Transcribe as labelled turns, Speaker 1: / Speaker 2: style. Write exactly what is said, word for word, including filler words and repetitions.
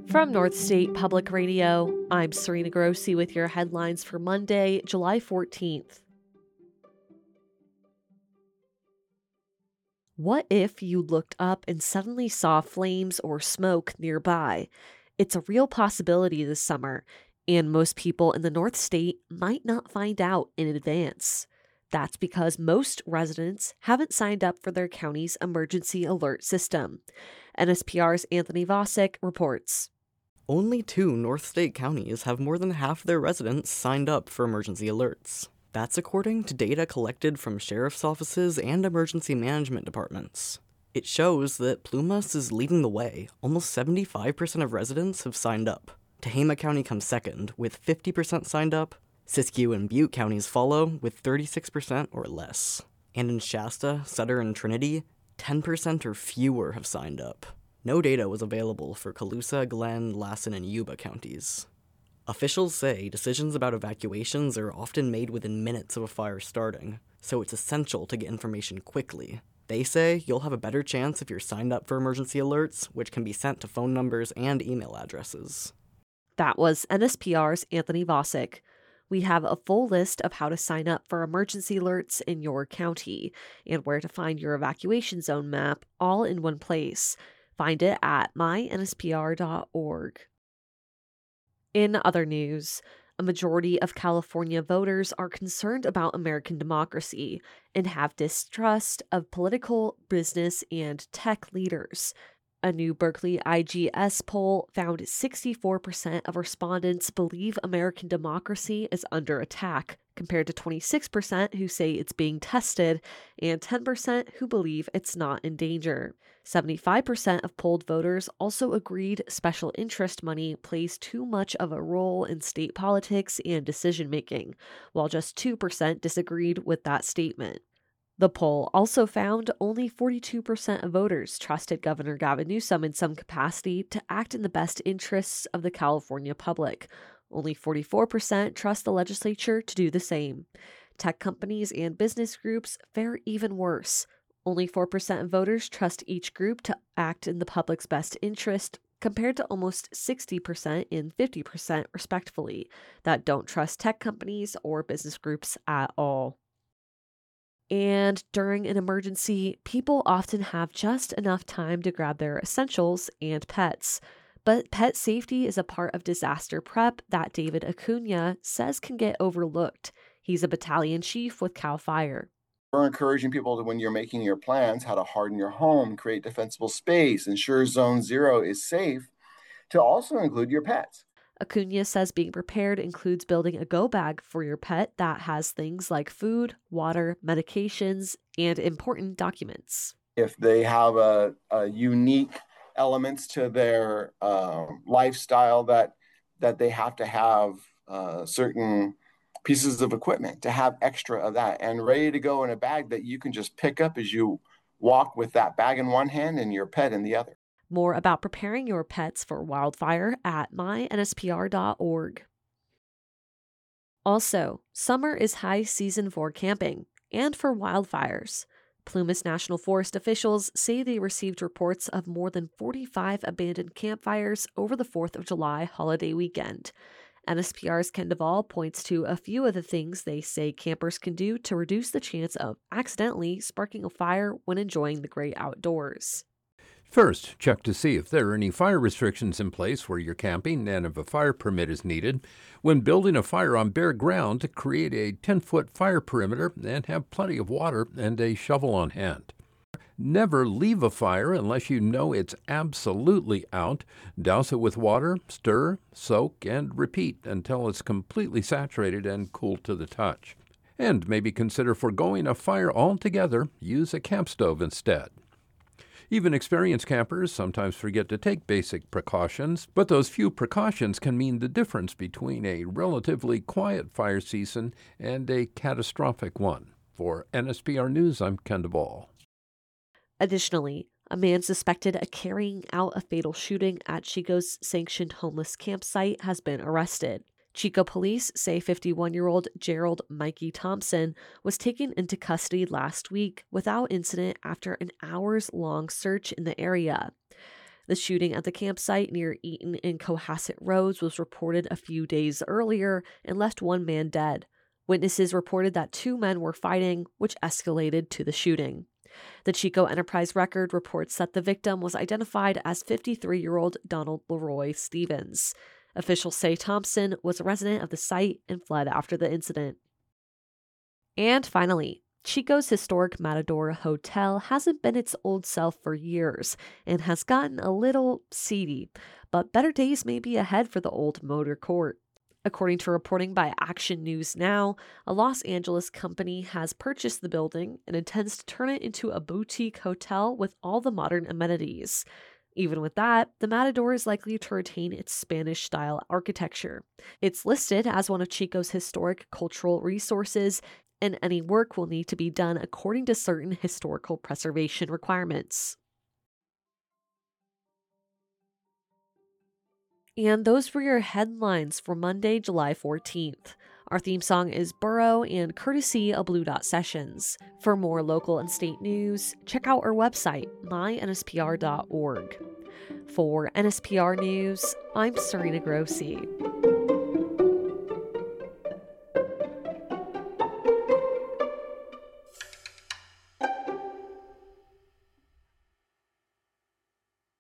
Speaker 1: From North State Public Radio, I'm Serena Grossi with your headlines for Monday, July fourteenth. What if you looked up and suddenly saw flames or smoke nearby? It's a real possibility this summer, and most people in the North State might not find out in advance. That's because most residents haven't signed up for their county's emergency alert system. N S P R's Anthony Vosick reports.
Speaker 2: Only two North State counties have more than half their residents signed up for emergency alerts. That's according to data collected from sheriff's offices and emergency management departments. It shows that Plumas is leading the way. Almost seventy-five percent of residents have signed up. Tehama County comes second, with fifty percent signed up. Siskiyou and Butte counties follow, with thirty-six percent or less. And in Shasta, Sutter, and Trinity, ten percent or fewer have signed up. No data was available for Colusa, Glenn, Lassen, and Yuba counties. Officials say decisions about evacuations are often made within minutes of a fire starting, so it's essential to get information quickly. They say you'll have a better chance if you're signed up for emergency alerts, which can be sent to phone numbers and email addresses.
Speaker 1: That was N S P R's Anthony Vosick. We have a full list of how to sign up for emergency alerts in your county and where to find your evacuation zone map all in one place. Find it at my N S P R dot org. In other news, a majority of California voters are concerned about American democracy and have distrust of political, business, and tech leaders. A new Berkeley I G S poll found sixty-four percent of respondents believe American democracy is under attack, compared to twenty-six percent who say it's being tested and ten percent who believe it's not in danger. seventy-five percent of polled voters also agreed special interest money plays too much of a role in state politics and decision-making, while just two percent disagreed with that statement. The poll also found only forty-two percent of voters trusted Governor Gavin Newsom in some capacity to act in the best interests of the California public. Only forty-four percent trust the legislature to do the same. Tech companies and business groups fare even worse. Only four percent of voters trust each group to act in the public's best interest, compared to almost sixty percent and fifty percent, respectively, that don't trust tech companies or business groups at all. And during an emergency, people often have just enough time to grab their essentials and pets. But pet safety is a part of disaster prep that David Acuna says can get overlooked. He's a battalion chief with CAL FIRE.
Speaker 3: We're encouraging people to, when you're making your plans, how to harden your home, create defensible space, ensure zone zero is safe, to also include your pets.
Speaker 1: Acuna says being prepared includes building a go bag for your pet that has things like food, water, medications, and important documents.
Speaker 3: If they have a, a unique elements to their uh, lifestyle that that they have to have uh, certain pieces of equipment to have extra of that and ready to go in a bag that you can just pick up as you walk with that bag in one hand and your pet in the other.
Speaker 1: More about preparing your pets for wildfire at my N S P R dot org. Also, summer is high season for camping and for wildfires. Plumas National Forest officials say they received reports of more than forty-five abandoned campfires over the fourth of July holiday weekend. N S P R's Ken Duvall points to a few of the things they say campers can do to reduce the chance of accidentally sparking a fire when enjoying the great outdoors.
Speaker 4: First, check to see if there are any fire restrictions in place where you're camping and if a fire permit is needed. When building a fire on bare ground, to create a ten-foot fire perimeter and have plenty of water and a shovel on hand. Never leave a fire unless you know it's absolutely out. Douse it with water, stir, soak, and repeat until it's completely saturated and cool to the touch. And maybe consider foregoing a fire altogether. Use a camp stove instead. Even experienced campers sometimes forget to take basic precautions, but those few precautions can mean the difference between a relatively quiet fire season and a catastrophic one. For N S P R News, I'm Ken Duvall.
Speaker 1: Additionally, a man suspected of carrying out a fatal shooting at Chico's sanctioned homeless campsite has been arrested. Chico police say fifty-one-year-old Gerald Mikey Thompson was taken into custody last week without incident after an hours-long search in the area. The shooting at the campsite near Eaton and Cohasset Roads was reported a few days earlier and left one man dead. Witnesses reported that two men were fighting, which escalated to the shooting. The Chico Enterprise record reports that the victim was identified as fifty-three-year-old Donald Leroy Stevens. Officials say Thompson was a resident of the site and fled after the incident. And finally, Chico's historic Matador Hotel hasn't been its old self for years and has gotten a little seedy, but better days may be ahead for the old motor court. According to reporting by Action News Now, a Los Angeles company has purchased the building and intends to turn it into a boutique hotel with all the modern amenities. Even with that, the Matador is likely to retain its Spanish-style architecture. It's listed as one of Chico's historic cultural resources, and any work will need to be done according to certain historical preservation requirements. And those were your headlines for Monday, July fourteenth. Our theme song is Burrow and courtesy of Blue Dot Sessions. For more local and state news, check out our website, my N S P R dot org. For N S P R News, I'm Serena Grossi.